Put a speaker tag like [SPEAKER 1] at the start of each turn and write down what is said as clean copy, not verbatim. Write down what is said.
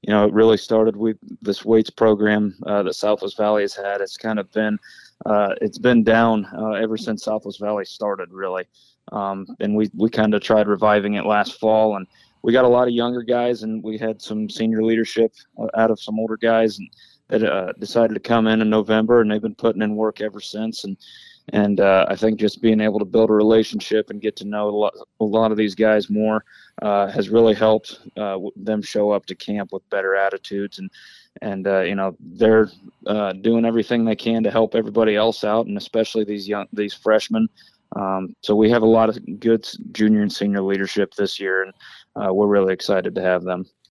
[SPEAKER 1] It really started with this weights program that Southwest Valley has had. It's been down ever since Southwest Valley started, really. And we kind of tried reviving it last fall, and we got a lot of younger guys, and we had some senior leadership out of some older guys, and that decided to come in November, and they've been putting in work ever since. And I think just being able to build a relationship and get to know a lot of these guys more has really helped them show up to camp with better attitudes, and they're doing everything they can to help everybody else out, and especially these freshmen. So we have a lot of good junior and senior leadership this year, and we're really excited to have them.